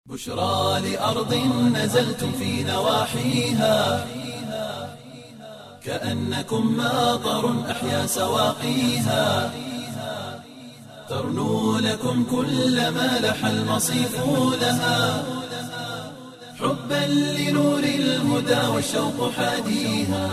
بشرى لأرض نزلتم في نواحيها كأنكم ماطر أحيا سواقيها ترنو لكم كل ما لح المصيف لها حبا لنور الهدى والشوق حاديها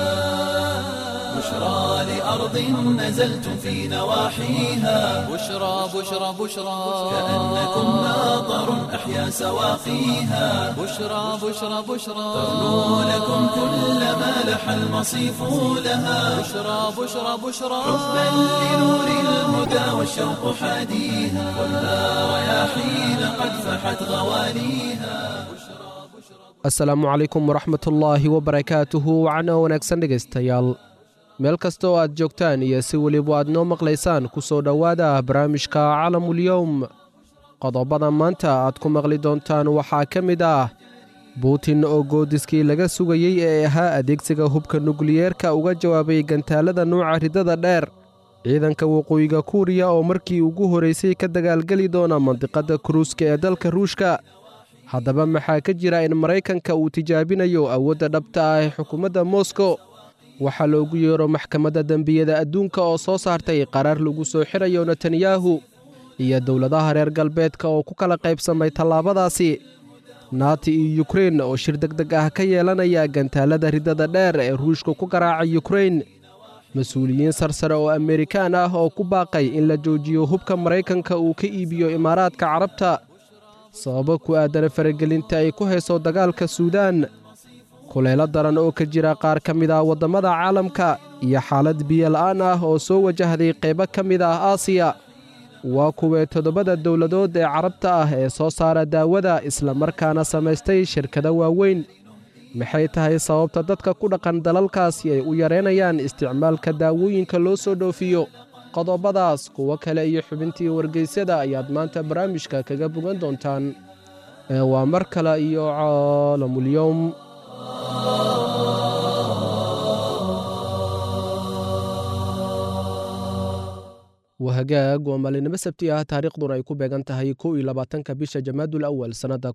بشرى لأرض نزلتم في نواحيها بشرى كأنكم ماطر أحيا سواقيها بشرى ترنو لكم كل ما لح المصيف لها بشرى حبا لنور الهدى والشوق حاديها خذها رياحين قد فحت غواليها. asalaamu calaykum waraxmatullaahi wabarakaatuhu wacno wanaagsan dhegaystayaal meel kasta oo aad joogtaan iyo si weliba aad noo maqlaysaan ku soo dhowaada barnaamijka calamulyowm qodobada maanta aad ku maqli doontaan waxaa ka mid ah buutin oo goodiskii laga sugayey ee ahaa adeegsiga hubka nukliyeerka uga jawaabay gantaalada nuuca ridada dheer ciidanka waqooyiga kuuriya oo markii ugu horaysay ka dagaalgeli doona mandiqadda kuruuska ee dalka ruushka haddaba maxaa ka jira in maraykanka uu tijaabinayo awoodda dhabta ah ee xukuumadda moskow waxaa loogu yeero maxkamadda dembiyada adduunka oo soo saartay qaraar lagu soo xirayo netanyahu iyo dowladaha reer galbeedka oo ku kala qaybsamay tallaabadaasi naati iyo yukrein oo shir degdeg ah ka yeelanaya gantaalada ridada dheer ee ruushka ku garaacay yukrein mas-uuliyiin sarsare oo amerikaan ah oo ku baaqay in la joojiyo hubka maraykanka uu ka iibiyo imaaraadka carabta sababo ku aadan faragelinta ay ku hayso dagaalka suudaan kulaylo daran oo ka jira qaar ka mid ah waddamada caalamka iyo xaalad biyola'aan ah oo soo wajahday qaybo ka mid ah aasiya waa kuwee toddobada dowladood ee carabta ah ee soo saara daawada islamarkaana samaystay shirkado waaweyn maxay tahay sababta dadka ku dhaqan dalalkaasi ay u yareynayaan isticmaalka daawooyinka loo soo dhoofiyo qodobadaas kuwo kale iyo xubintii wargeysyada ayaad maanta barnaamijka kaga bogan doontaan waa mar kale iyo caalamulyoom wahagaag waa maalinimo sabti ah taariikhduna ay ku beegan tahay 21 bisha jamaadul awal sannadda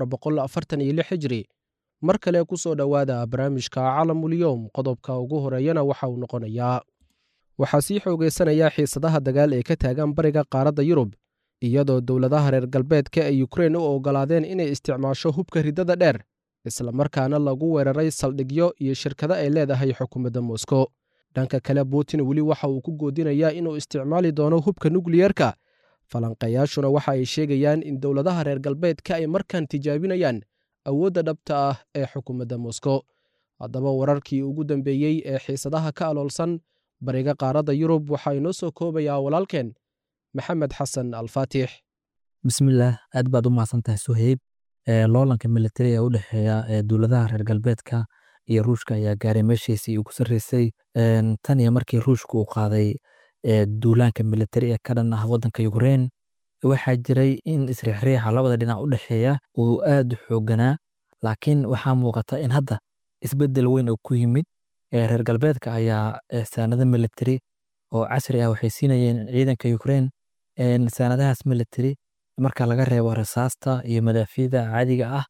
1446 hijri mar kale ku soo dhowaada barnaamijka caalamulyoom qodobka ugu horeeyana waxa uu noqonayaa waxaa sii xoogaysanaya xiisadaha dagaal ee ka taagan bariga qaaradda yurub iyadoo dowladaha reer galbeedka ay yukrein u oggolaadeen inay isticmaasho hubka ridada dheer islamarkaana lagu weeraray saldhigyo iyo shirkado ay leedahay xukuumadda moskow dhanka kale buutin weli waxa uu ku goodinayaa inuu isticmaali doono hubka nukliyerka falanqayaashuna waxa ay sheegayaan in dowladaha reer galbeedka ay markan tijaabinayaan awoodda dhabta ah ee xukuumadda moskow haddaba wararkii ugu dambeeyey ee xiisadaha ka aloolsan bariga qaaradda yurub waxaa inoo soo koobayaa walaalkeen maxamed xasan alfaatix bismillaah aad baad u mahadsantahay suheyb loolanka militari ee u dhexeeya dowladaha reer galbeedka iyo ruushka ayaa gaaray meeshiisii ugu sarreysay tan iyo markii ruushka uu qaaday duulaanka militari ee ka dhan ah waddanka yukrein waxaa jiray in isriixriixa labada dhinac u dhexeeya uu aad u xoogganaa laakiin waxaa muuqata in hadda isbeddel weyn oo ku yimid reer galbeedka ayaa saanado militari oo casri ah waxay siinayeen ciidanka yukrein saanadahaas militari marka laga reebo rasaasta iyo madaafiicda caadiga ah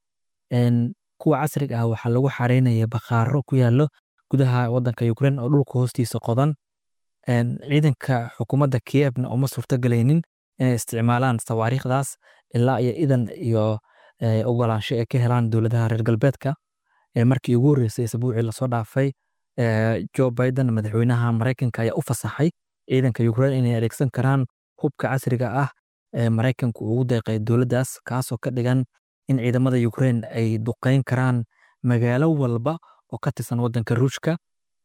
kuwa casriga ah waxaa lagu xareynaya bakhaaro ku yaallo gudaha waddanka yukrein oo dhulka hoostiisa qodan ciidanka xukuumadda kiyevna uma suurtagelaynin inay isticmaalaan sawaariikhdaas ilaa iyo idan iyo ogolaansho ay ka helaan dowladaha reer galbeedka markii ugu horreysay isbuucii lasoo dhaafay Joe Biden madaxweynaha Mareykanka ayaa u fasaxay ciidanka Ukraine inay adeegsan karaan hubka casriga ah ee Mareykanku ugu deeqay dowladdaas kaasoo ka dhigan in ciidamada Ukraine ay duqeyn karaan magaalo walba oo ka tirsan waddanka Ruushka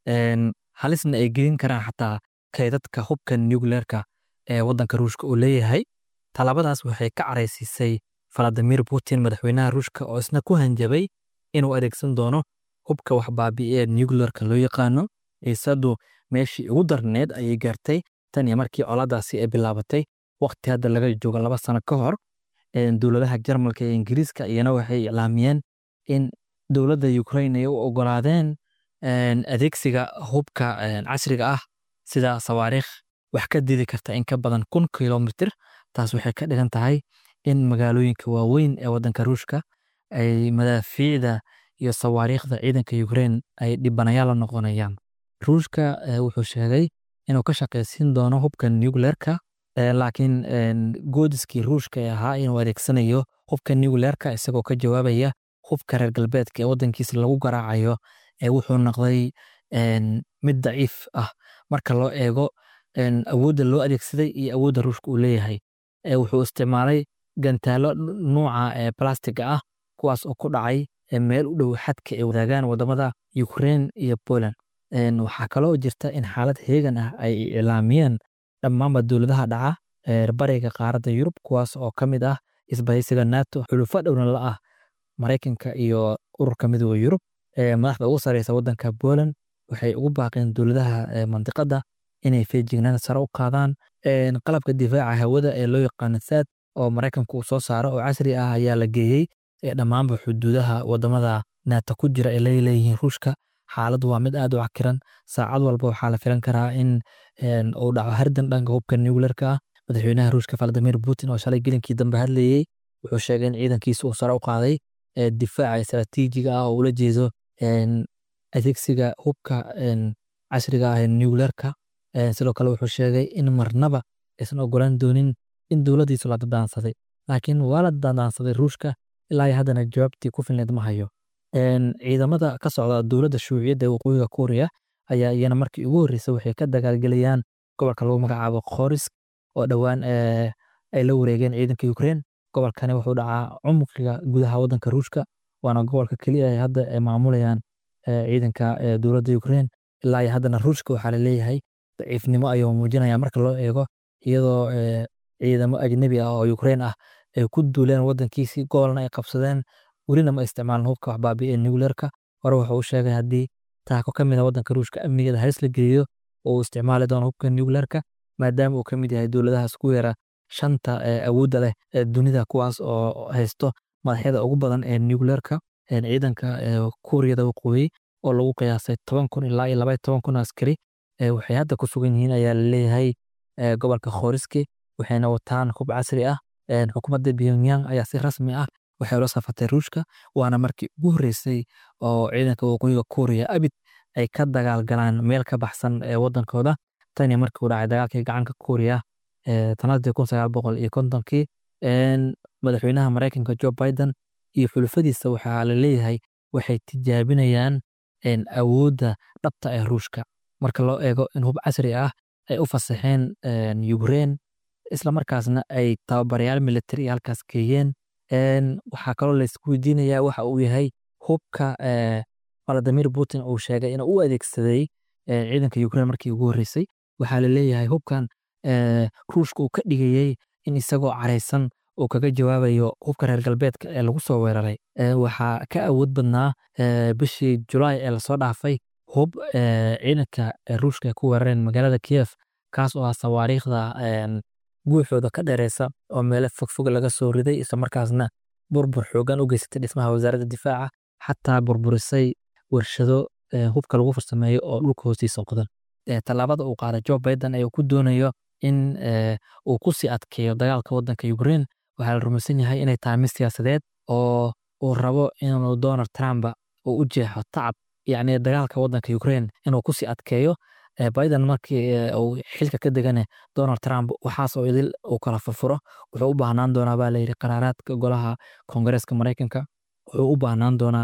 halisna ay gelin karaan xataa kaydadka hubka nuclearka ee waddanka Ruushka uu leeyahay talabadaas waxay ka careysiisay Vladimir Putin madaxweynaha Ruushka oo isna ku hanjabay inuu adeegsan doono hubka wax baabi'ee nuclearka loo yaqaano isadu meeshii ugu darneed ayay gaartay tan iyo markii colaadaasi ay bilaabatay waqti hadda laga joogo 2 sano ka hor dowladaha Jarmalka iyo Ingiriiska iyana waxay ilaamiyeen in dowladda Ukraine ay u ogolaadeen adeegsiga hubka casriga ah sida sawaariikh wax ka didi karta in ka badan 1,000 kilomitir taas waxay ka dhigan tahay in magaalooyinka waaweyn ee waddanka Ruushka ay madaafiicda iyo sawaariikhda ciidanka Ukraine ay dhibanayaal la noqonayaan. Ruushka wuxuu sheegay inuu ka shaqaysiin doono hubka nuclearka, laakiin goodiskii Ruushka ee ahaa inuu adeegsanayo hubka nuclearka isagoo ka jawaabaya hubka reer galbeedka ee waddankiisa lagu garaacayo wuxuu noqday mid daciif ah marka loo eego awoodda loo adeegsaday iyo awoodda Ruushka uu leeyahay. Wuxuu isticmaalay gantaalo nuuca balastiga ah kuwaas oo ku dhacay meel u dhow xadka ay wadaagaan wadamada Ukraine iyo Poland. Waxaa kaloo jirta in xaalad heegan ah ay ilaamiyeen dhammaanba dowladaha dhaca bariga qaaradda Yurub kuwaas oo ka mid ah isbahaysiga NATO xulufo dhowna la ah Mareykanka iyo ururka midowga Yurub. Madaxda ugu sareysa waddanka Poland waxay ugu baaqeen dowladaha mantiqada inay feejignaan sare u qaadaan. Qalabka difaaca hawada ee loo yaqaan THAAD oo Mareykanku uu soo saaro oo casri ah ayaa la geeyey dhammaanba xuduudaha wadamada NATO ku jira ee leeyihiin Ruushka. Xaaladdu waa mid aad u cakiran. Saacad walba waxaa la filan karaa in uu dhaco hardan dhanka hubka nuclearka ah. Madaxweynaha Ruushka Vladimir Putin oo shalay gelinkii dambe hadlayay wuxuu sheegay in ciidankiisa uu sare u qaaday difaaca istiraatiijiga ah oo ula jeedo adeegsiga hubka casriga ah ee nuclearka. Sidoo kale wuxuu sheegay in marnaba aysan ogolaan doonin in dowladdiisu la dadaansaday, laakiin waa la dadaansaday Ruushka ilaa iyo haddana jawaabtii ku filneed ma hayo. Ciidamada ka socda dowladda Shuuciyadda ee waqooyiga Kuuriya ayaa iyana markii ugu horreysay waxay ka dagaalgelayaan gobolka lagu magacaabo Khorisk oo dhowaan ay la wareegeen ciidanka Ukraine. Gobolkani wuxuu dhacaa cumqiga gudaha waddanka Ruushka, waana gobolka keliya ay hadda maamulayaan ciidanka dowladda Ukraine. Ilaa iyo haddana Ruushka waxaa la leeyahay daciifnimo ayuu muujinaya marka loo eego, iyadoo ciidamo ajnabi ah oo Ukraine ah ay ku duuleen waddankiisii gobolna ay qabsadeen, welina ma isticmaalin hubka wax baabi'iya nuclearka. Hore wuxuu u sheegay haddii taako ka mid ah waddanka Ruushka amnigeeda halis la geliyo oo uu isticmaali doono hubka nuclearka, maadaama uu ka mid yahay dowladahaas ku yara shanta awoodda leh ee dunida kuwaas oo haysto madaxyada ugu badan ee nuclearka. Ciidanka Kuuriyada Waqooyi oo lagu qiyaasay 10,000 ilaa 12,000 askari waxay hadda ku sugan yihiin ayaa la leeyahay gobolka Khorisk, waxayna wataan hub casri ah. Xukuumadda Pyongyang ayaa si rasmi ah waxay ula safatay Ruushka, waana markii ugu horreysay oo ciidanka waqooyiga Kuuriya abid ay ka dagaal galaan meel ka baxsan waddankooda tan iyo markii uu dhacay dagaalkii gacanka Kuuriya sanadii 1950. Madaxweynaha Mareykanka Joe Biden iyo xulufadiisa waxaa la leeyahay waxay tijaabinayaan awoodda dhabta ee Ruushka marka loo eego in hub casri ah ay u fasaxeen Ukraine, isla markaasna ay tababarayaal military halkaas geeyeen. Waxaa kaloo la isku weydiinayaa waxa uu yahay hubka Vladimir Putin uu sheegay inuu u adeegsaday ciidanka Ukraine markii ugu horreysay. Waxaa la leeyahay hubkan Ruushka uu ka dhigayay in isagoo careysan uu kaga jawaabayo hubka reer galbeedka ee lagu soo weeraray. Waxaa ka awood badnaa bishii Julaay ee lasoo dhaafay hub ciidanka Ruushka ku weerareen magaalada Kiev, kaas oo ah sawaariikhda guuxooda ka dheereysa oo meelo fogfog laga soo riday, isla markaasna burbur xoogan u geysatay dhismaha wasaaradda difaaca, xataa burburisay warshado hubka lagu farsameeyo oo dhulka hoostiisa qodan. Tallaabada uu qaaday Joe Biden ee uu ku doonayo in uu ku sii adkeeyo dagaalka waddanka Ukraine waxaa la rumaysan yahay inay tahay mid siyaasadeed oo uu rabo inuu Donald Trump uu u jeexo tacab, yacni dagaalka waddanka Ukraine inuu ku sii adkeeyo. Biden markii uu xilka ka degane Donald Trump waxaas oo idil uu kala furfuro wuxuu u baahnaan doonaa baa la yidhi qaraaraadka golaha Koongareeska Mareykanka, wuxuu u baahnaan doonaa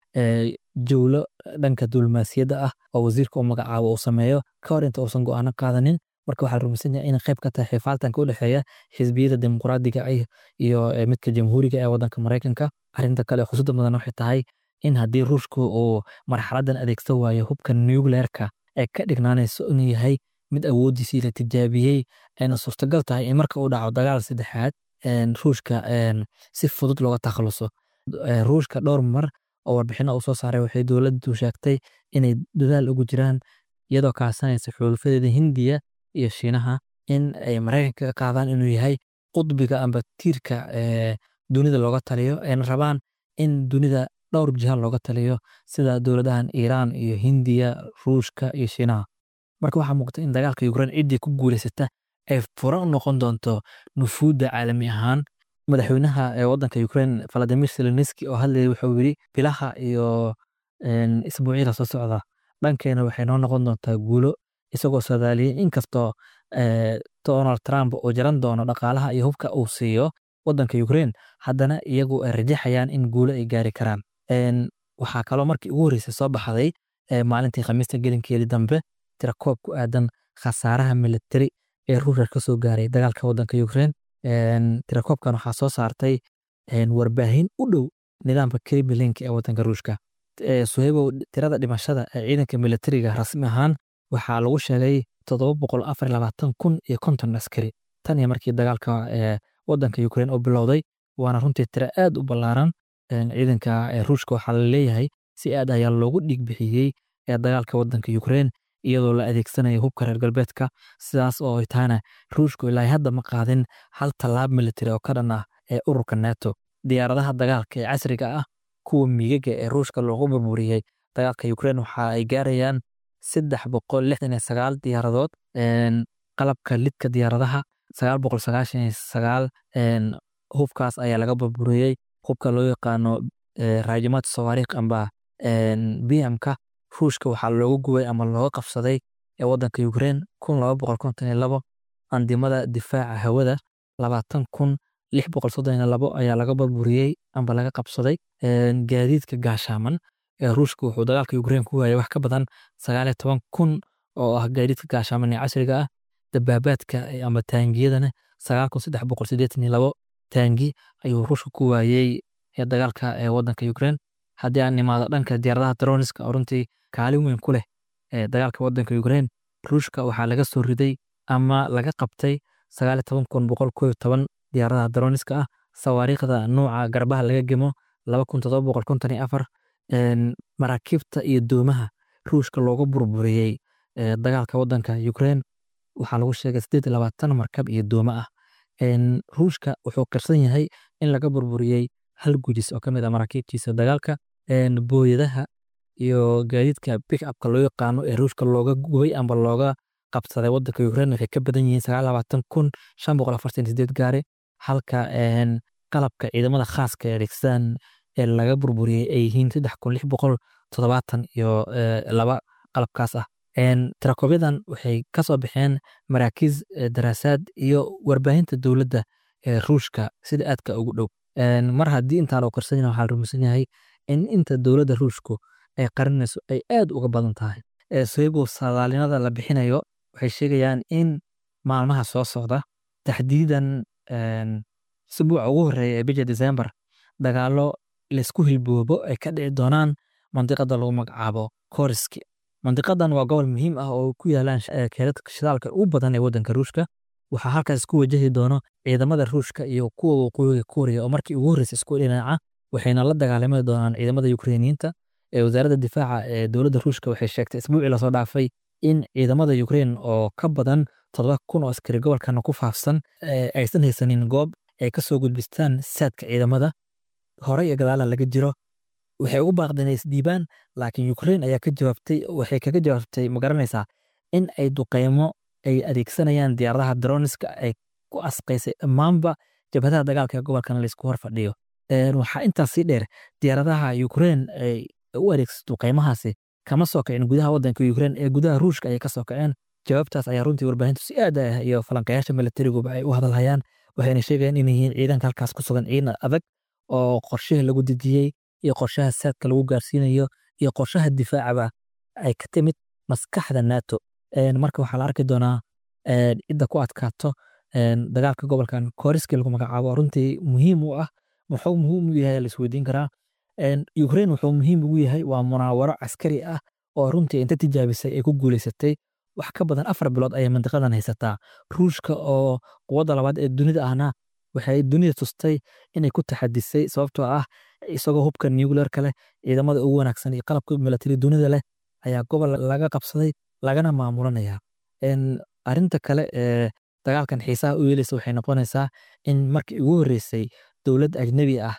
jawlo dhanka diblomaasiyadda ah oo wasiirka uu magacaabo uu sameeyo ka hor inta uusan go'aano qaadanin. Marka waxaa la rumaysan yahay inay qayb ka tahay xifaaltanka u dhexeeya xisbiyada dimuqraadiga iyo midka jamhuuriga ee waddanka Mareykanka. Arrinta kale ee xusuusta mudan waxay tahay in haddii Ruushku uu marxaladan adeegsan waayo hubka nuclearka ay ka dhignaanayso inuu yahay mid awooddiisii la tijaabiyey, ayna suurtagal tahay in marka uu dhaco dagaal saddexaad Ruushka si fudud looga takhaluso. Ruushka dhowr mar oo warbixino uu soo saaray waxay dowladdu sheegtay inay dadaal ugu jiraan iyadoo kaasanaysa xulufadeeda Hindiya iyo Shiinaha in ay Mareykanka ka qaadaan inuu yahay qudbiga amba tiirka dunida looga taliyo, ayna rabaan in dunida dhowr jiha looga taliyo sida dowladahan Iiraan iyo Hindiya, Ruushka iyo Shiinaha. Marka waxaa muuqata in dagaalka Ukraine ciddii ku guuleysata ay furan u noqon doonto nufuudda caalami ahaan madaxweynaha waddanka Ukraine Volodymyr Zelensky oo hadlayay wuxuu yiri bilaha iyo isbuucyada soo socda dhankeena waxay noo noqon doontaa guulo isagoo sadaaliyay inkastoo Donald Trump oo jaran doono dhaqaalaha iyo hubka uu siiyo waddanka Ukraine haddana iyagu ay rajaxayaan in guulo ay gaari karaan waxaa kaloo markii ugu horreysay soo baxday maalintii khamiista gelinkeedii dambe tirakoob ku aadan khasaaraha military ee Ruushka ka soo gaaray dagaalka waddanka Ukraine tirakoobkan waxaa soo saartay warbaahin u dhow nidaamka Kremlin ee waddanka Ruushka suhaybo tirada dhimashada ee ciidanka militariga rasmi ahaan waxaa lagu sheegay 724,050 askari tan iyo markii dagaalka waddanka Ukraine oo bilowday waana runtii tiro aad u ballaaran ciidanka Ruushka waxaa la leeyahay si aad ayaa loogu dhig bixiyey dagaalka waddanka Ukraine iyadoo la adeegsanayo hubka reer galbeedka sidaas oo ay tahana Ruushku ilaa hadda ma qaadin hal tallaab military oo ka dhan ah ee ururka NATO diyaaradaha dagaalka ee casriga ah kuwa miyiga ee Ruushka loogu burburiyay dagaalka Ukraine waxa ay gaarayaan 369 diyaaradood qalabka lidka diyaaradaha 999 hubkaas ayaa laga burburiyay hubka loo yaqaano raajimaad sawaariikh amba BM-ka Ruushka waxaa loogu gubay ama looga qabsaday ee waddanka Ukraine 1252 andimada difaaca hawada 20,632 ayaa laga burburiyay amba laga qabsaday gaadiidka gaashaaman ee Ruushka wuxuu dagaalka Ukraine ku waayay wax ka badan 19,000 oo ah gaadiidka gaashaaman ee casriga ah dabaabaadka ama taangiyadana 9,382 taangi ayuu Ruushka ku waayay dagaalka waddanka Ukraine haddii aan nimaado dhanka diyaaradaha droniska oo runtii kaalin weyn ku leh dagaalka waddanka Ukraine Ruushka waxaa laga soo riday ama laga qabtay 19,111 diyaaradaha droniska ah sawaariikhda nooca garbaha laga gemo 2,754 maraakiibta iyo doomaha Ruushka looga burburiyay dagaalka waddanka Ukraine waxaa lagu sheegay 28 markab iyo dooma ah Ruushka wuxuu qarsan yahay in laga burburiyay hal gudis oo kamid ah maraakiibtiisa dagaalka booyadaha iyo gaadiidka pick-upka loo yaqaano ee Ruushka looga gubay amba looga qabsaday waddanka Ukraine waxay ka badan yihiin 29,548 gaari halka qalabka ciidamada khaaska ee adeegsadaan ee laga burburiyay ay yihiin 3,672 qalabkaas ah tirakoobadan waxay ka soo baxeen maraakiis daraasaad iyo warbaahinta dowladda ee Ruushka sida aadka ugu dhow mar haddii intaan oo qarsan yahay waxaa rumaysan yahay in inta dowladda Ruushku ay qarinayso ay aad uga badan tahay suhaybo saadaalinada la bixinayo waxay sheegayaan in maalmaha soo socda taxdiidan usbuuca ugu horeeya ee bisha December dagaalo la isku hilboobo ay ka dhici doonaan mandiqada lagu magacaabo Kursk mandiqadan waa gobol muhiim ah oo ku yaalaan keedadka shidaalka ugu badan ee waddanka Ruushka waxaa halkaas isku wajahi doono ciidamada Ruushka iyo kuwa waqooyiga Korea oo markii ugu horreysay isku dhinaca waxayna la dagaalami doonaan ciidamada Ukrainiyiinta wasaaradda difaaca ee dowladda Ruushka waxay sheegtay isbuucii la soo dhaafay in ciidamada Ukraine oo ka badan 7,000 oo askari gobolkan ku faafsan aysan haysanin goob ay ka soo gudbistaan saadka ciidamada hore iyo gadaal laga jiro waxay ugu baaqdeen isdiibaan laakiin Ukraine ayaa ka jawaabtay waxay kaga jawaabtay ma garanaysaa in ay duqeymo ay adeegsanayaan diyaaradaha droniska ay ku asqaysay dhammaanba jabhadaha dagaalka ee gobolkan la isku hor fadhiyo waxaa intaas sii dheer diyaaradaha Ukraine ay u adeegsato duqeymahaasi kama soo kicin gudaha waddanka Ukraine ee gudaha Ruushka ay ka soo kaceen jawaabtaas ayaa runtii warbaahintu si aad ah iyo falanqayaasha militariga ay u hadalhayaan waxayna sheegayaan in yihiin ciidanka halkaas ku sugan ciidan adag oo qorshaha lagu dejiyay iyo qorshaha saadka lagu gaarsiinayo iyo qorshaha difaacaba ay ka timid maskaxda NATO marka waxaa la arki doonaa cidda ku adkaato dagaalka gobolkan Kursk lagu magacaabo runtii muhiim u ah muxuu muhiim u yahay la isweydiin karaa Ukraine wuxuu muhiim ugu yahay waa munaawaro askari ah oo runtii inta tijaabisay ay ku guuleysatay wax ka badan 4 bilood ayay mandiqadan haysataa Ruushka oo quwadda labaad ee dunida ahna waxay dunida tustay inay ku taxadisay sababtoo ah isagoo hubka nuclear-ka leh ciidamada ugu wanaagsan iyo qalabka military dunida leh ayaa gobol laga qabsaday lagana maamulanaya arinta kale ee dagaalkan xiisaha u yeelaysa waxay noqonaysaa in markii ugu horreysay dowlad ajnabi ah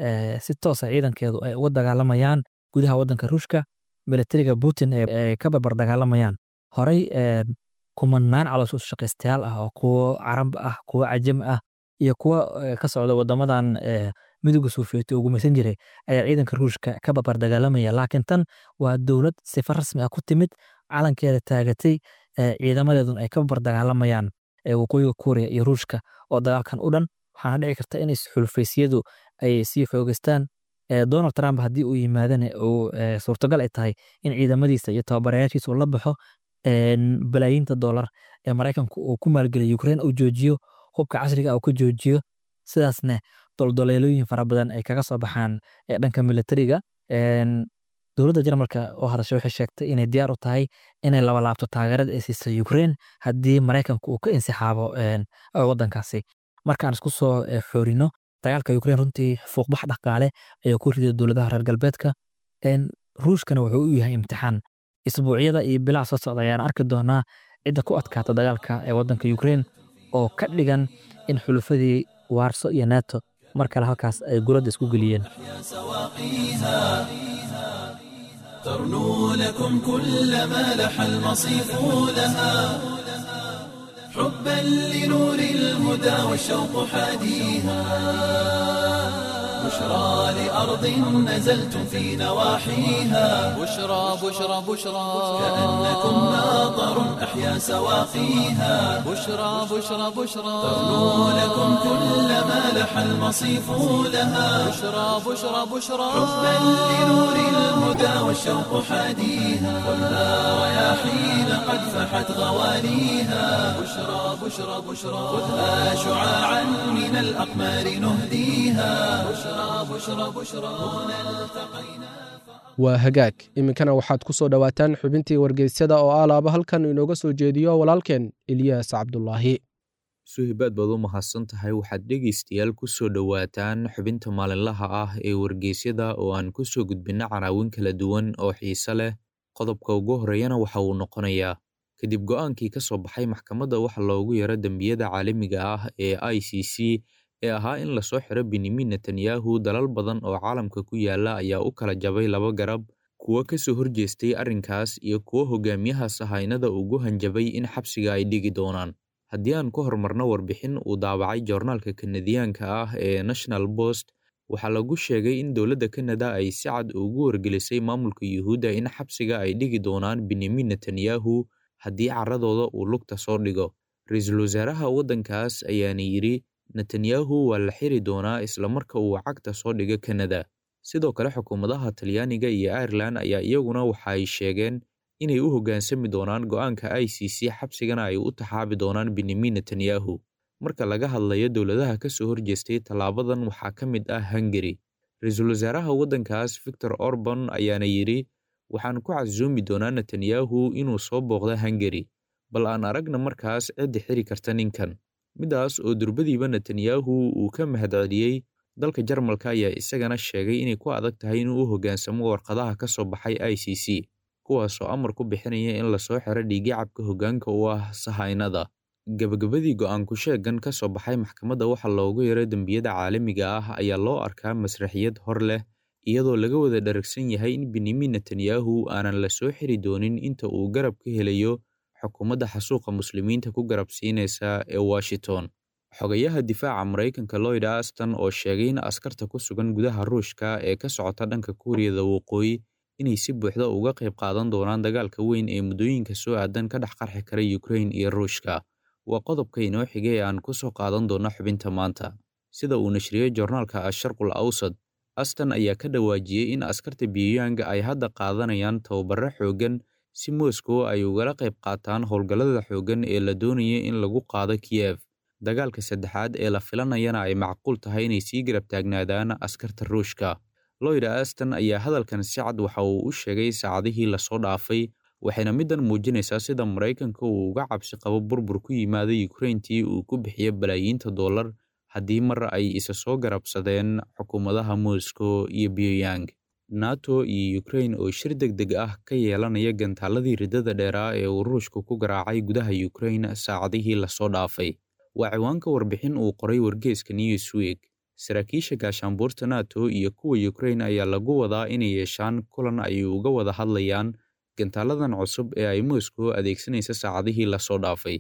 si toos ah ciidankeedu ay uga dagaalamayaan gudaha waddanka Ruushka militariga Putin ay ka barbar dagaalamayaan horey kumanaan caloosho shaqaystayaal ah oo kuwa Carab ah kuwa cajam ah iyo kuwa ka socda wadamadan midowga Soviyeeti ugu maysan jiray ayaa ciidanka Ruushka ka babar dagaalamaya laakiin tan waa dowlad sifar rasmi ah ku timid calankeeda taagatay ciidamadeeduna ay ka babar dagaalamayaan waqooyiga Kuuriya iyo Ruushka oo dagaalkan u dhan waxaana dhici karta in xulufaysyadu ay sii xoogaystaan Donald Trump haddii uu yimaadana uu suurtagal ay tahay in ciidamadiisa iyo tababarayaashiisa uu la baxo balaayiinta dollar ee Mareykanku uu ku maalgeliyo Ukraine uu joojiyo hubka casriga uu ka joojiyo sidaasna doldoleelooyin fara badan ay kaga soo baxaan dhanka militariga dowladda Jarmalka oo hadashay waxay sheegtay inay diyaar u tahay inay laba laabto taageerada ay siisay Ukraine haddii Mareykanku uu ka insixaabo waddankaasi markaan isku soo xoorino dagaalka Ukraine runtii fuuqbax dhaqaale ayaa ku riday dowladaha reer galbeedka Ruushkana wuxuu u yahay imtixaan isbuucyada iyo bilaha soo socda ayaan arki doonaa cidda ku adkaata dagaalka ee waddanka Ukraine oo ka dhigan in xulufadii Warsaw iyo NATO markale halkaas ay gurada isku geliyeen ترنو لكم كل ما لح المصيف لها حبا لنور الهدى والشوق حاديها بشرى لأرض نزلتم في نواحيها بشرى بشرى بشرى كأنكم ماطر أحيا سواقيها بشرى بشرى بشرى ترنو لكم كل ما لح المصيف لها بشرى بشرى بشرى حبا لنور الهدى والشوق حاديها خذها رياحين قد فحت غواليها بشرى بشرى بشرى خذها شعاعا من الأقمار نهديها بشرى بشرى بشرى هنا التقينا waa hagaag iminkana waxaad ku soo dhowaataan xubintii wargeysyada oo alaaba halkan inooga soo jeediyo walaalkeen Ilyas Cabdullaahi suhibaad baad u mahadsan tahay waxaad dhegaystayaal ku soo dhowaataan xubinta maalinlaha ah ee wargeysyada oo aan ku soo gudbinno canaawin kala duwan oo xiiso leh qodobka ugu horeeyana waxa uu noqonayaa kadib go'aankii ka soo baxay maxkamadda waxa loogu yaro dembiyada caalamiga ah ee ICC ee ahaa in la soo xiro Benjamin Netanyahu dalal badan oo caalamka ku yaala ayaa u kala jabay laba garab kuwa ka soo horjeestay arrinkaas iyo kuwa hogaamiyaha sahaynada ugu hanjabay in xabsiga ay dhigi doonaan haddii aan ku hormarno warbixin uu daabacay joornaalka Kanadiyaanka ah ee National Post waxaa lagu sheegay in dowladda Canada ay si cad ugu wargelisay maamulka Yuhuudda in xabsiga ay dhigi doonaan Benjamin Netanyahu haddii caradooda uu lugta soo dhigo ra'iisul wasaaraha waddankaas ayaana yiri Netanyahu waa la xiri doonaa isla marka uu cagta soo dhigo Canada sidoo kale xukuumadaha Talyaaniga iyo Ireland ayaa iyaguna waxa ay sheegeen inay u hoggaansami doonaan go'aanka ICC xabsigana ay u taxaabi doonaan Benjamin Netanyahu marka laga hadlayo dowladaha ka soo horjeestay talaabadan waxaa ka mid ah Hungary ra'iisul wasaaraha waddankaas Viktor Orban ayaana yiri waxaan ku casuumi doonaa Netanyahu inuu soo booqdo Hungary bal aan aragna markaas cid xiri karta ninkan midaas oo durbadiiba Netanyahu uu ka mahadceliyay dalka Jarmalka ayaa isagana sheegay inay ku adag tahay inuu u hoggaansamo warqadaha ka soo baxay ICC kuwaas oo amar ku bixinaya in la soo xiro dhiigacabka hoggaanka u ah sahaynada gabagabadii go'aan ku sheegan ka soo baxay maxkamadda waxa loogu yeeray dembiyada caalamiga ah ayaa loo arkaa masraxiyad hor leh iyadoo laga wada dharagsan yahay in Benjamin Netanyahu aanan la soo xiri doonin inta uu garab ka helayo xukuumadda xasuuqa muslimiinta ku garab siinaysa ee Washington xogayaha difaaca Mareykanka Lloyd Austin oo sheegay in askarta ku sugan gudaha Ruushka ee ka socota dhanka Kuuriyada Waqooyi inay si buuxda uga qayb qaadan doonaan dagaalka weyn ee muddooyinka soo aadan ka dhex qarxi kara Ukraine iyo Ruushka waa qodobka inoo xigay ee aan ku soo qaadan doono xubinta maanta sida uu nashriyay joornaalka Asharqul Awsad Austin ayaa ka dhawaajiyay in askarta Pyongyang ay hadda qaadanayaan tababaro xoogan si Moscow ay ugala qayb qaataan howlgallada xoogan ee la doonayay in lagu qaado Kiev dagaalka saddexaad ee la filanayana ay macquul tahay inay sii garab taagnaadaan askarta Ruushka Lloyd Austin ayaa hadalkan si cad waxa uu u sheegay saacadihii la soo dhaafay waxayna midan muujinaysaa sida Mareykanka uu uga cabsi qabo burbur ku yimaada Ukraine uu ku bixiyo balaayiinta dollar haddii mar ay isa soo garabsadeen xukuumadaha Moscow iyo Pyongyang NATO iyo Ukraine oo shir degdeg ah ka yeelanaya gantaaladii ridada dheeraa ee uu Ruushku ku garaacay gudaha Ukraine saacadihii la soo dhaafay waa ciwaanka warbixin uu qoray wargeyska Newsweek saraakiisha gaashaanbuurta NATO iyo kuwa Ukraine ayaa lagu wadaa inay yeeshaan kulan ay uga wada hadlayaan gantaaladan cusub ee ay Moscow adeegsanaysa saacadihii la soo dhaafay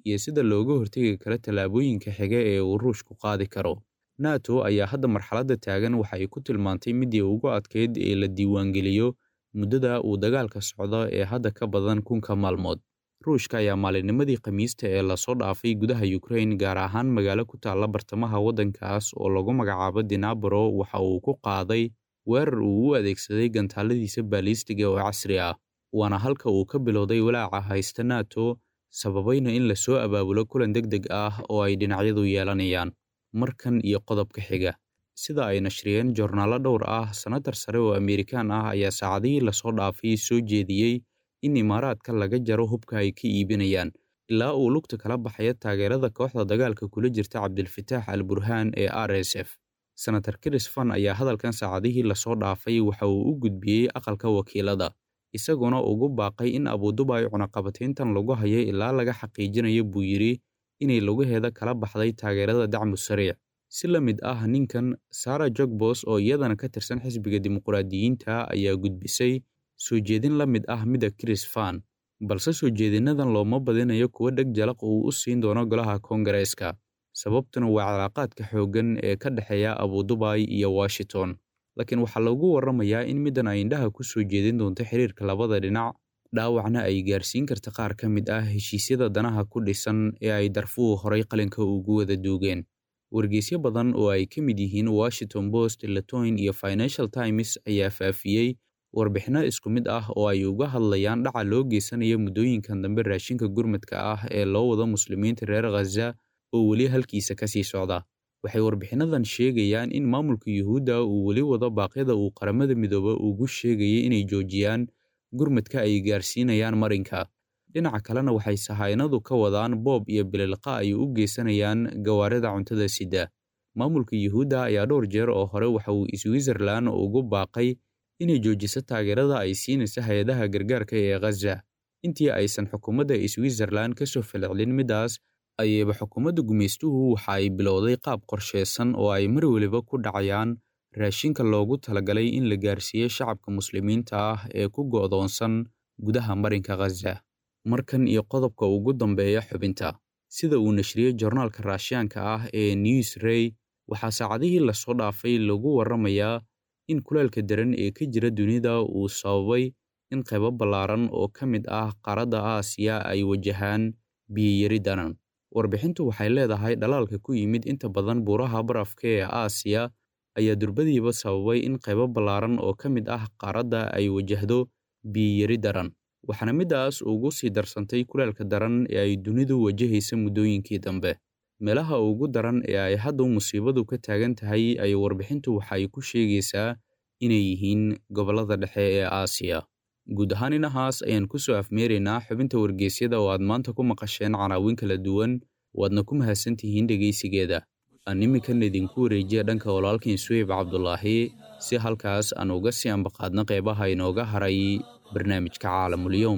iyo sida looga hortegi karo tallaabooyinka xiga ee uu ruushku qaadi karo. NATO ayaa hadda marxaladda taagan waxa ay ku tilmaantay midii ugu adkeyd ee la diiwaangeliyo muddada uu dagaalka socdo ee hadda ka badan 1,000 maalmood. Ruushka ayaa maalinnimadii Khamiista ee lasoo dhaafay gudaha Ukraine gaar ahaan magaalo ku taalla bartamaha waddankaas oo lagu magacaabo Dnipro waxa uu ku qaaday weerar uu u adeegsaday gantaaladiisa baalistiga oo casri ah, waana halka uu ka bilowday walaaca haysta NATO, sababayna in la soo abaabulo kulan degdeg ah oo ay dhinacyadu yeelanayaan. Markan iyo qodobka xiga, sida ay nashriyeen joornaalo dhowr ah, senatar sare oo Amerikaan ah ayaa saacadihii lasoo dhaafay soo jeediyey in Imaaraadka laga jaro hubka ay ka iibinayaan ilaa uu lugta kala baxaya taageerada kooxda dagaalka kula jirta Cabdilfataax al-Burhaan ee RSF. Senator Chris Van ayaa hadalkan saacadihii lasoo dhaafay waxa uu u gudbiyey aqalka wakiilada, isaguna ugu baaqay in Abu Dhabi cunaqabatayntan lagu hayo ilaa laga xaqiijinayo buu yidhi inay lugaheeda kala baxday taageerada dacmu sariic. Si la mid ah ninkan, Sarah Jogbos oo iyadana ka tirsan xisbiga dimuqraadiyiinta ayaa gudbisay soo jeedin la mid ah mida Chris Van, balse soo jeedinadan looma badinayo kuwa dheg jalaq uu u siin doono golaha Koongareeska. Sababtuna waa calaaqaadka xooggan ee ka dhexeeya Abu Dhabi iyo Washington. Laakiin waxaa lagu warramayaa in middan ay indhaha ku soo jeedin doonto xiriirka labada dhinac, dhaawacna ay gaarsiin karta qaar ka mid ah heshiisyada danaha ku dhisan ee ay Darfuur horay qalinka ugu wada duugeen. Wargeysyo badan oo ay ka mid yihiin Washington Post, Latoin iyo Financial Times ayaa faafiyey warbixino isku mid ah oo ay uga hadlayaan dhaca loo geysanayo muddooyinkan dambe raashinka gurmadka ah ee loo wado muslimiinta reer Gaza oo weli halkiisa ka sii socda. Waxay warbixinadan sheegayaan in maamulka Yuhuudda uu weli wado baaqyada uu qaramada midooba ugu sheegayay inay joojiyaan gurmadka ay gaarsiinayaan marinka. Dhinaca kalena waxay sahaynadu ka wadaan boob iyo bililqa ay u geysanayaan gawaarida cuntada sida. Maamulka Yuhuudda ayaa dhowr jeer oo hore waxa uu Switzerland ugu baaqay inay joojiso taageerada ay siinayso hay'adaha gargaarka ee Gaza. Intii aysan xukuumadda Switzerland ka soo falcelin midaas, ayayba xukuumadda gumaystuhu waxa ay bilowday qaab qorsheysan oo ay mar waliba ku dhacayaan raashinka loogu talagalay in la gaarsiiyo shacabka muslimiinta ah ee ku go'doonsan gudaha marinka Gaza. Markan iyo qodobka ugu dambeeya xubinta, sida uu nashriyey joornaalka Raashiyaanka ah ee Newsray, waxaa saacadihii lasoo dhaafay lagu warramayaa in kulaylka daran ee ka jira dunida uu sababay in qaybo ballaaran oo ka mid ah qaaradda Aasiya ay wajahaan biyo-yari daran. Warbixintu waxay leedahay dhalaalka ku yimid inta badan buuraha barafka ee Aasiya ayaa durbadiiba sababay in qaybo ballaaran oo ka mid ah qaaradda ay wajahdo biyo-yari daran, waxaana midaas ugu sii darsantay kulaylka daran ee ay dunidu wajahaysa muddooyinkii dambe. Meelaha ugu daran ee ay hadda musiibadu ka taagan tahay ay warbixintu waxay ku sheegaysaa inay yihiin gobollada dhexe ee Aasiya. Guud ahaan inahaas ayaan ku soo afmeeraynaa xubinta wargeysyada oo aad maanta ku maqasheen canaawin kala duwan, waadna ku mahadsantihiin dhegaysigeeda. Aan iminkan idinku wareejiya dhanka walaalkiin Suhayb Cabdulaahi si halkaas aan uga sii ambaqaadno qeybaha inooga haray barnaamijka Caalamul-Yawm.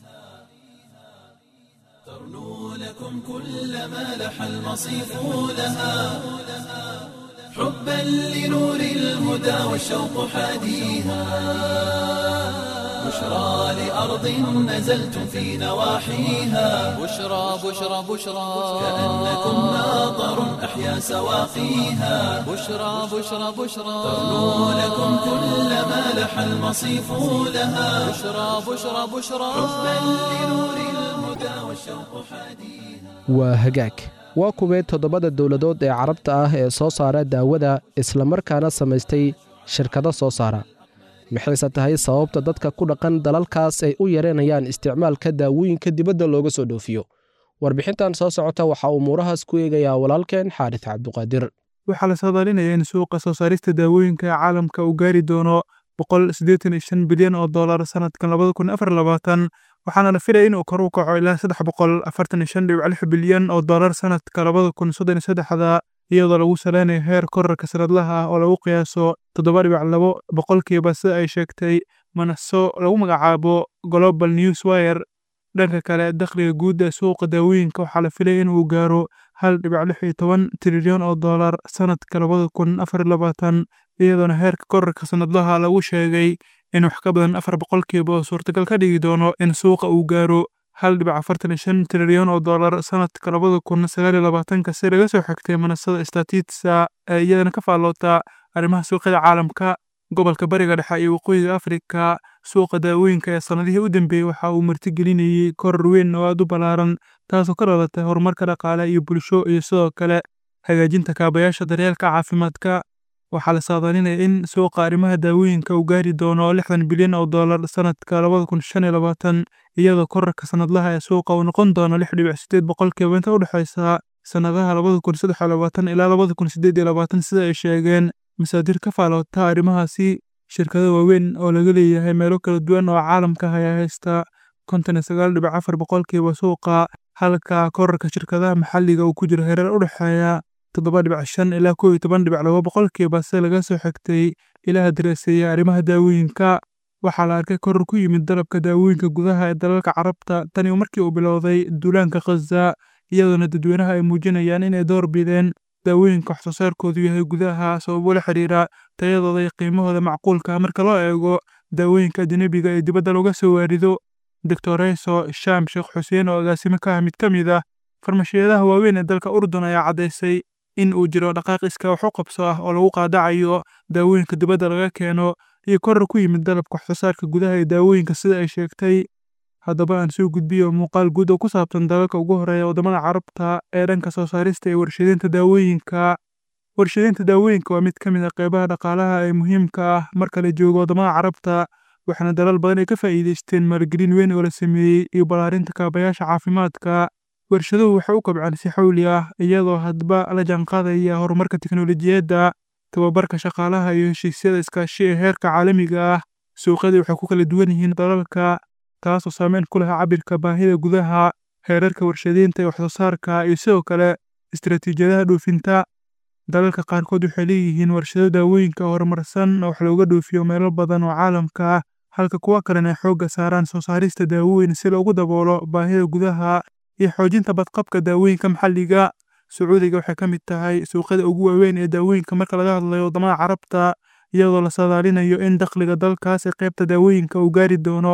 ترنو لكم كل ما لح المصيف لها حبا لنور الهدى والشوق حاديها بشرى لأرض نزلتم في نواحيها بشرى بشرى بشرى كأنكم ناظر أحيا سواقيها بشرى بشرى بشرى ترنو لكم كل ما لح المصيف لها بشرى بشرى بشرى حبا لنور الهدى والشوق حاديها waa hagaag waa kuwee toddobada dowladood ee carabta ah ee soo saara daawada islamarkaana samaystay shirkado soo saara. maxayse tahay sababta dadka ku dhaqan dalalkaas ay u yareynayaan isticmaalka daawooyinka dibadda looga soo dhoofiyo? warbixintan soo socota waxaa umuurahaas ku eegayaa walaalkeen Xaaris Cabduqaadir. waxaa la saadaalinaya in suuqa soo saarista daawooyinka caalamka uu gaari doono $185 bilyan sanadkan 2024, waxaana la filaya inuu kor u kaco ilaa $345.6 bilyan sanadka 2033, iyadoo lagu saleynayo heer korarka sanadlaha ah oo lagu qiyaaso 7.2% sida ay sheegtay manaso lagu magacaabo Global Newswire. dhanka kale, dakhliga guud ee suuqa daawooyinka waxaa la filaya inuu gaaro $1.16 trilyan sanadka 2024, iyadoona heerka korarka sanadlaha lagu sheegay in wax ka badan 4% oo suurtagal ka dhigi doono in suuqa uu gaaro 1.45 trilyan oo dollar sanadka 2029 si laga soo xigtay manasada Statista ee iyadana ka faallota arrimaha suuqyada caalamka. Gobolka Bariga Dhexe iyo Waqooyiga Afrika, suuqa daawooyinka ee sanadihii u dambeeyay waxa uu martigelinayay koror weyn oo aad u ballaaran, taasoo ka dhalatay horumarka dhaqaale iyo bulsho iyo sidoo kale hagaajinta kaabayaasha daryeelka caafimaadka. Waxaa la saadaalinayaa in suuqa arrimaha daawooyinka uu gaari doono 60 bilyan oo dollar sanadka 2025, iyadoo kororka sanadlaha ee suuqa uu noqon doono 6.8 boqolkiiba inta u dhexeysa sanadaha 2023 ilaa 2028 sida ay sheegeen masaadir ka faallota arrimahaasi. Shirkado waaweyn oo laga leeyahay meelo kala duwan oo caalamka ah ayaa haysta 59.4 boqolkiiba suuqa, halka kororka shirkadaha maxalliga uu ku jiro heerar u dhexeeya 7.5 ilaa 11.2 boqolkiiba sida laga soo xigtay ilaha daraaseeya arrimaha daawooyinka. Waxaa la arkay koror ku yimid dalabka daawooyinka gudaha ee dalalka Carabta tani markii uu bilowday duulaanka Gaza, iyadoona dadweynaha ay muujinayaan inay door bideen daawooyinka wax soo saarkoodu yahay gudaha sababo la xiriira tayadooda iyo qiimahooda macquulka marka loo eego daawooyinka ajnabiga ee dibadda looga soo waarido. Dr. Shaam Sheekh Xuseen oo agaasime ka ah mid ka mid ah farmashiyadaha waaweyn ee dalka Urdun ayaa caddaysay in uu jiro dhaqaaq iska wax u qabso ah oo lagu qaadacayo daawooyinka dibadda laga keeno iyo koror ku yimid dalabka wax soo saarka gudaha ee daawooyinka sida ay sheegtay. Haddaba aan soo gudbiyo muuqaal guud oo ku saabsan dalalka ugu horeeya wadamada Carabta ee dhanka soo saarista iyo warshadeynta daawooyinka. Warshadeynta daawooyinka waa mid ka mid ah qaybaha dhaqaalaha ee muhiimka ah marka la joogo wadamada Carabta, waxaana dalal badan ay ka faa'iideysteen maalgelin weyn oo la sameeyey iyo ballaarinta kaabayaasha caafimaadka. Warshaduhu waxay u kobcaan si xawli ah iyadoo hadba la jaanqaadaya horumarka tiknoolajiyadda, tababarka shaqaalaha iyo heshiisyada iskaashi ee heerka caalamiga ah. Suuqyadu waxay ku kala duwan yihiin dalalka, taasoo saameyn ku leh cabbirka baahida gudaha, heerarka warshadeynta iyo wax soo saarka, iyo sidoo kale istiraatiijiyadaha dhoofinta. Dalalka qaarkood waxay leeyihiin warshado daawooyinka horumarsan oo wax looga dhoofiyo meelo badan oo caalamka ah, halka kuwa kalena ay xoogga saaraan soo saarista daawooyin si loogu daboolo baahida gudaha iyo xoojinta badqabka daawooyinka maxalliga. Sacuudiga waxay ka mid tahay suuqyada ugu waaweyn ee daawooyinka marka laga hadlayo wadamada Carabta, iyadoo la saadaalinayo in dakhliga dalkaas ee qaybta daawooyinka uu gaari doono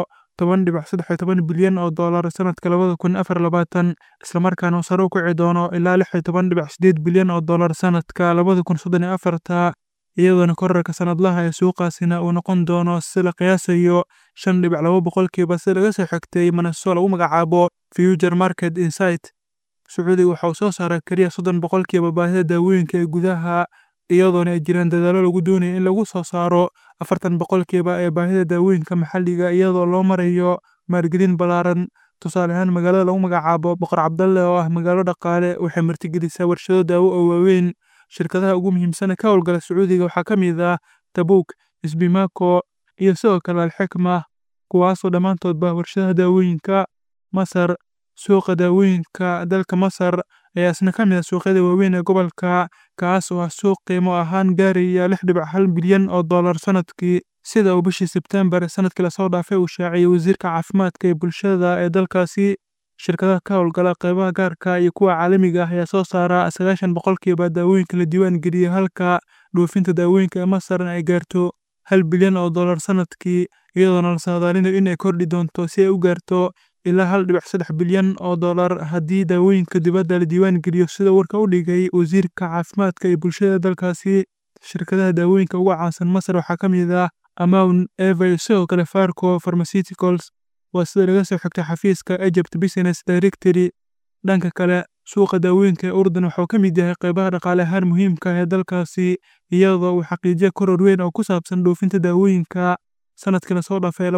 10.13 bilyan oo dollar sanadka 2024, isla markaana uu sare u kici doono ilaa 16.8 bilyan oo dollar sanadka 2034, iyadoona kororka sanadlaha ee suuqaasina uu noqon doono si la qiyaasayo 5.2 boqolkiiba sida laga soo xigtay manaso lagu magacaabo Future Market Insight. Sacuudiga waxa uu soo saaraa kaliya 30 boqolkiiba baahida daawooyinka ee gudaha, iyadoona ay jiraan dadaallo lagu doonayo in lagu soo saaro 40 boqolkiiba ee baahida daawooyinka maxalliga iyadoo loo marayo maalgelin ballaaran. Tusaale ahaan, magaalada lagu magacaabo Boqor Cabdalle oo ah magaalo dhaqaale waxay martigelisaa warshado daawo oo waaweyn. Shirkadaha ugu muhiimsan ee ka howlgala Sacuudiga waxaa ka mid ah Tabuk, Isbimako iyo sidoo kale Al-Xikma, kuwaasoo dhammaantoodba warshadaha daawooyinka. Masar, suuqa daawooyinka dalka Masar ayaa isna ka mid ah suuqyada waaweyn ee gobolka, kaas oo ah suuq qiimo ahaan gaaraya 6.1 bilyan oo dollar sanadkii, sida uu bishii Sebtembar sanadkii la soo dhaafay uu shaaciyay wasiirka caafimaadka iyo bulshada ee dalkaasi. Shirkadaha ka howlgala qaybaha gaarka iyo kuwa caalamiga ah ayaa soo saara 90 boqolkiiba daawooyinka la diiwaan geliyay, halka dhoofinta daawooyinka ee Masarna ay gaarto 1 bilyan oo dollar sanadkii, iyadoona la saadaalinayo in ay kordhi doonto si ay u gaarto ilaa 1.3 bilyan oo dollar haddii daawooyinka dibadda la diiwaan geliyo, sida warka u dhigay wasiirka caafimaadka iyo bulshada dalkaasi. Shirkadaha daawooyinka ugu caansan Masar waxaa ka mid ah Amaun, Eva iyo sidoo kale Farco Pharmaceuticals, waa sida laga soo xigtay xafiiska Egypt Business Directory. Dhanka kale, suuqa daawooyinka ee Urdun wuxuu ka mid yahay qaybaha dhaqaale ahaan muhiimka ah ee dalkaasi, iyadoo uu xaqiijiyay koror weyn oo ku saabsan dhoofinta daawooyinka. Sanadkii la soo dhaafay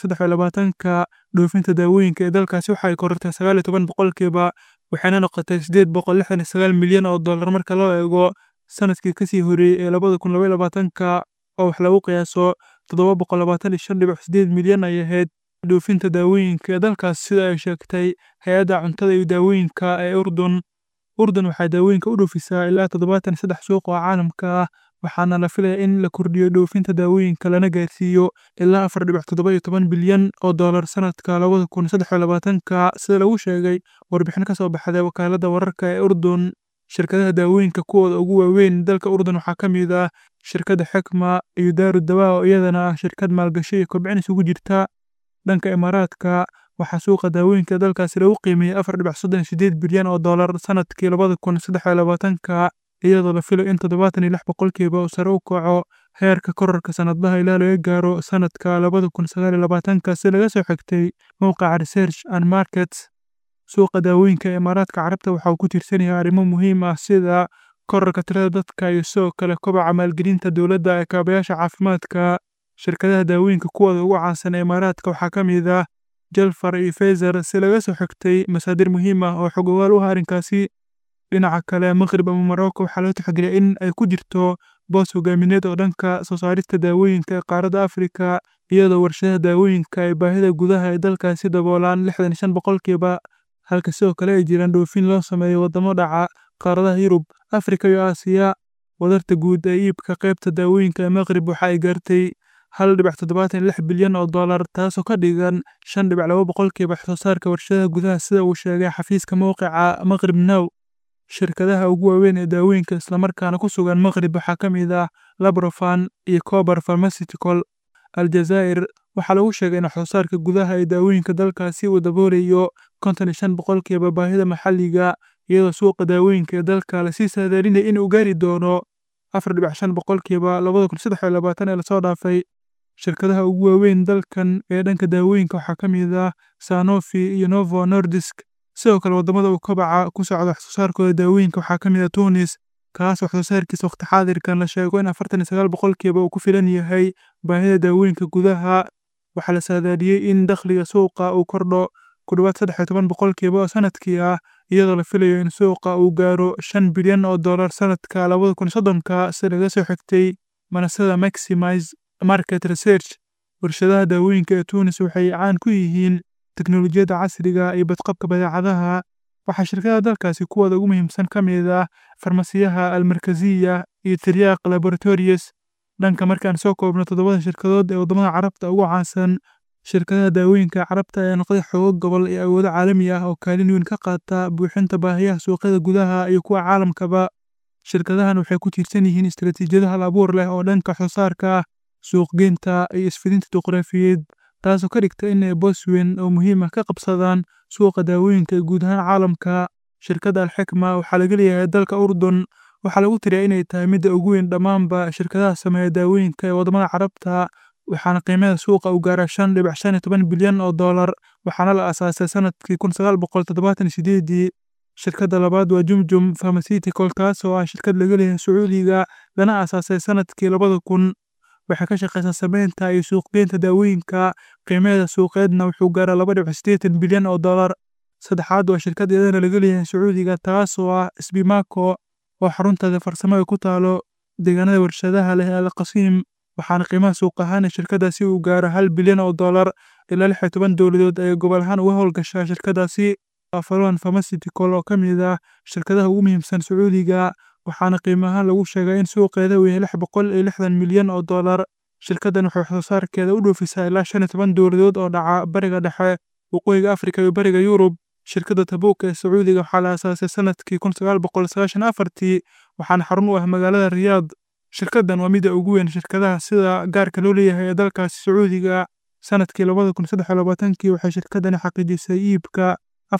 2023, dhoofinta daawooyinka ee dalkaasi waxa ay korortay 19 boqolkiiba, waxayna noqotay 869 milyan oo dollar marka loo eego sanadkii kasii horeeyay ee 2022 oo wax lagu qiyaaso 725.8 milyan ay ahayd. Dhoofinta daawooyinka ee dalkaas sida ay sheegtay hay'adda cuntada iyo daawooyinka ee Urdun. Urdun waxay daawooyinka u dhoofisaa ilaa 73 suuq oo caalamka ah, waxaana la filayaa in la kordhiyo dhoofinta daawooyinka lana gaarsiiyo ilaa 4.17 bilyan oo dollar sanadka 2023, sida lagu sheegay warbixin ka soo baxday wakaaladda wararka ee Urdun. Shirkadaha daawooyinka kuwooda ugu waaweyn dalka Urdun waxaa ka mid ah shirkadda Xikma iyo Daaru Dawaa oo iyadana ah shirkad maalgashi iyo kobcin isugu jirta. Dhanka Imaaraadka, waxaa suuqa daawooyinka dalkaasi lagu qiimeeyey 4.38 bilyan oo dollar sanadkii 2023 iyadoo la filayo in 76% uu sare u kaco heerka kororka sanadlaha ilaa laga gaaro sanadka 2029 si laga soo xigtay mowqaca Research and Markets. Suuqa daawooyinka ee Imaaraadka Carabta waxa uu ku tiirsan yahay arrimo muhiim ah sida kororka tirada dadka iyo sidoo kale kobaca maalgelinta dowladda ee kaabayaasha caafimaadka. Shirkadaha daawooyinka kuwooda ugu caansan ee Imaaraadka waxaa ka mid ah Jalfar iyo Pfizer si laga soo xigtay masaadir muhiim ah oo xog ogaal u ah arrinkaasi. Dhinaca kale, Maghrib ama Morocco waxaa loo tixgeliyay in ay ku jirto boos hogaamineed oo dhanka soo saarista daawooyinka ee qaaradda Afrika, iyadoo warshadaha daawooyinka ay baahida gudaha ee dalkaasi daboolaan 65%, halka sidoo kale ay jiraan dhoofin loo sameeyo wadamo dhaca qaaradaha Yurub, Afrika iyo Aasiya. Wadarta guud ee iibka qaybta daawooyinka ee Maghrib waxa ay gaartay 1.76 bilyan oo dollar, taasoo ka dhigan 5.2% wax soo saarka warshadaha gudaha sida uu sheegay xafiiska mowqica Maghrib Now. Shirkadaha ugu waaweyn ee daawooyinka islamarkaana ku sugan Maghrib waxaa ka mid ah Labrofan iyo Kobar Pharmaceutical. Aljazaa'ir waxaa lagu sheegay in wax soo saarka gudaha ee daawooyinka dalkaasi uu daboolayo 55% baahida maxalliga, iyadoo suuqa daawooyinka ee dalka la sii saadaalinaya in uu gaari doono 4.5% 2023 ee lasoo dhaafay. Shirkadaha ugu waaweyn dalkan ee dhanka daawooyinka waxaa ka mid ah Sanofi iyo Novo Nordisk. Sidoo kale wadamada uu kobaca ku socda wax soo saarkooda daawooyinka waxaa ka mid ah Tunis, kaas wax soo saarkiisa waqti xaadirkan la sheego in 49% uu ku filan yahay baahida daawooyinka gudaha. Waxaa la saadaaliyey in dakhliga suuqa uu kordho ku dhawaad 13% oo sanadkii ah, iyadoo la filayo in suuqa uu gaaro 5 bilyan oo dollar sanadka 2030 si laga soo xigtay manasada Maximize Market Research. Warshadaha daawooyinka ee Tunis waxay caan ku yihiin teknolojiyadda casriga iyo badqabka badeecadaha. Waxaa shirkadaha dalkaasi kuwooda ugu muhiimsan ka mid ah farmasiyaha Almarkaziya iyo Tiryaq Laboratories. Dhanka markaan soo koobno 7 shirkadood ee wadamada Carabta ugu caansan, shirkadaha daawooyinka Carabta ayaa noqday xoogag gobol iyo awoodo caalami ah oo kaalin weyn ka qaata buuxinta baahiyaha suuqyada gudaha iyo kuwa caalamkaba. Shirkadahan waxay ku tiirsan yihiin istaraatiijiyado hal abuur leh oo dhanka wax soo saarka, suuq-geynta iyo isfidinta juqraafiyeed, taasoo ka dhigta in ay boos weyn oo muhiim ah ka qabsadaan suuqa daawooyinka ee guud ahaan caalamka. Shirkadda Al-Xikma waxaa laga leeyahay dalka Urdun, waxaa lagu tiriyaa inay tahay midda ugu weyn dhammaanba shirkadaha sameeya daawooyinka ee wadamada Carabta, waxaana qiimaha suuqa uu gaaraa 5.15 bilyan oo dollar, waxaana la aasaasay sanadkii 1978. Shirkadda labaad waa Jumjum Pharmaceutical, taas oo ah shirkad laga leeyahay Sacuudiga, lana aasaasay sanadkii 2000. Waxay ka shaqeysaa sameynta iyo suuq-geynta daawooyinka, qiimaheeda suuqeedna wuxuu gaaraa 2.8 bilyan oo dollar. Saddexaad waa shirkad iyadana laga leeyahay Sacuudiga, taas oo ah Sbimako, oo xarunteeda farsamo ay ku taalo deegaanada warshadaha leh ee Al-Qasiim, waxaana qiimaha suuq ahaan shirkadaasi uu gaaro 1 bilyan oo dollar. Ilaa 16 dowladood ay gobol ahaan uga howlgashaa shirkadaasi. Afalon Pharmaceutical oo ka mid ah shirkadaha ugu muhiimsan Sacuudiga, waxaana qiimaha lagu sheegay in suuqeeda uu yahay 660 milyan oo dollar. Shirkaddan waxay wax soo saarkeeda u dhoofisaa ilaa 15 dowladood oo dhaca Bariga Dhexe, Waqooyiga Afrika iyo Bariga Yurub. Shirkadda Tabuk ee Sacuudiga waxaa la aasaasay sanadkii 1994, waxaana xarun u ah magaalada Riyaad. Shirkaddan waa midda ugu weyn shirkadaha sida gaarka loo leeyahay ee dalkaasi Sacuudiga. Sanadkii 2023 waxay shirkaddani xaqiijisay iibka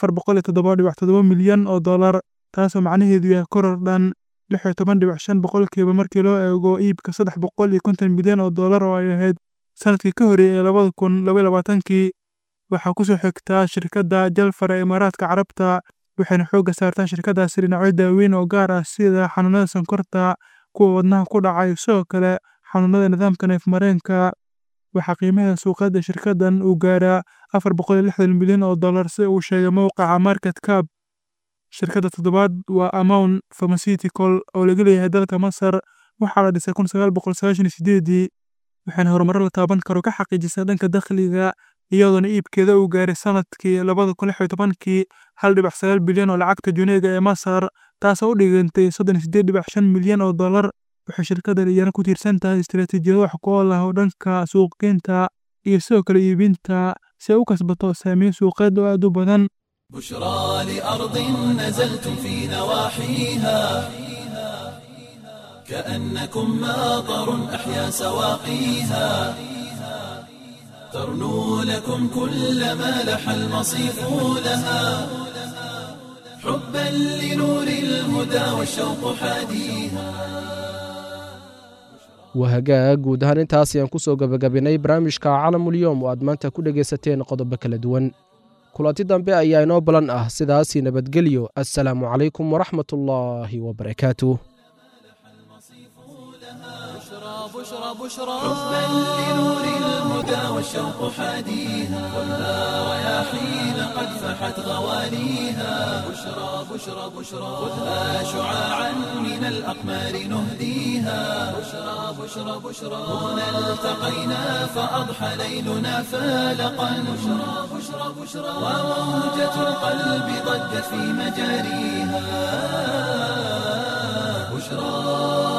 407.7 milyan oo dollar, taasoo macnaheedu yahay koror dhan 16.5% markii loo eego iibka 350 milyan oo dollar oo ay ahayd sanadkii ka horreeyay 2022. waxaa ku soo xigta shirkadda Jalfar ee Imaaraadka Carabta, waxayna xoogga saartaa shirkaddaasi dhinacyo daaweyn oo gaar ah sida xanuunada sonkorta, kuwa wadnaha ku dhaca iyo sidoo kale xanuunada nidaamka neef-mareenka. waxaa qiimaha suuqeed ee shirkaddan uu gaaraa 460 milyan oo dollar si uu sheegay mowqaca Market Cap. Shirkadda toddobaad waa Amoun Pharmaceutical oo laga leeyahay dalka Masar, waxaa la dhisay 1998, waxayna horumar la taaban karo ka xaqiijisay dhanka dakhliga, iyadoona iibkeeda uu gaaray sanadkii 2016 1.9 bilyan oo lacagta Juneega ee Masar, taasoo u dhigantay 38.5 milyan oo dollar. waxay shirkaddan iyana ku tiirsan tahay istaraatiijiyado wax ku ool ah oo dhanka suuq-geynta iyo sidoo kale iibinta si ay u kasbato saameyn suuqeed oo aad u badan. بشرى لأرض نزلتم في نواحيها كأنكم ماطر أحيا سواقيها ترنو لكم كل ما لح المصيف لها حبا لنور الهدى والشوق حاديها. wahagaag guud ahaan intaas ayaan ku soo gabagabinay barnaamijka caalamulyoom oo aad maanta ku dhegaysateen qodobo kala duwan. kulanti dambe ayaa inoo balan ah, sidaasi nabadgelyo. assalaamu calaykum waraxmatullaahi wabarakaatuh. بشرى بشرى حبا لنور الهدى والشوق حاديها كلها رياحين قد فحت غواليها بشرى بشرى بشرى خذها شعاعا من الأقمار نهديها بشرى بشرى بشرى هنا التقينا فأضحى ليلنا فالقا بشرى بشرى بشرى وموجة القلب ضجت في مجاريها بشرى.